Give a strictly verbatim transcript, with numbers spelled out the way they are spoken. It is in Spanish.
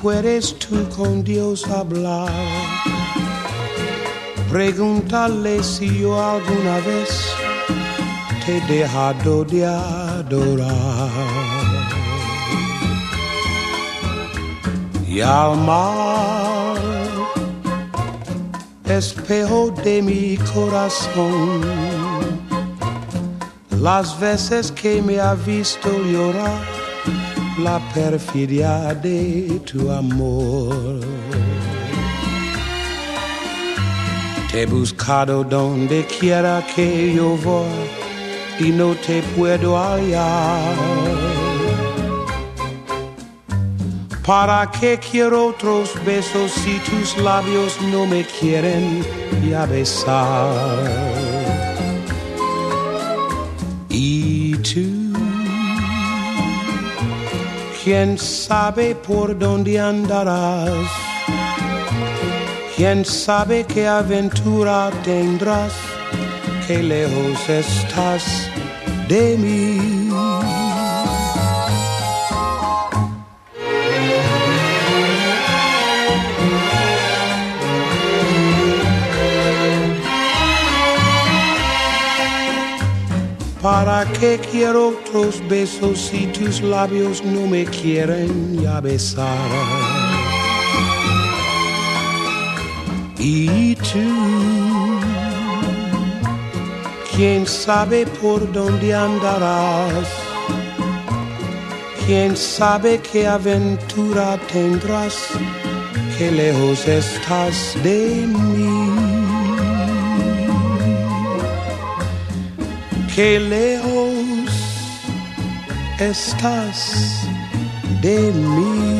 puedes tú con Dios hablar, pregúntale si yo alguna vez te he dejado de adorar. Y al mar, espejo de mi corazón, las veces que me ha visto llorar, la perfidia de tu amor. Te he buscado donde quiera que yo voy y no te puedo hallar. ¿Para qué quiero otros besos si tus labios no me quieren ya besar? Y tú, ¿quién sabe por dónde andarás? ¿Quién sabe qué aventura tendrás? Qué lejos estás de mí. ¿Para qué quiero otros besos si tus labios no me quieren ya besar? Y tú, ¿quién sabe por dónde andarás? ¿Quién sabe qué aventura tendrás? Qué lejos estás de mí. Qué lejos estás de mí.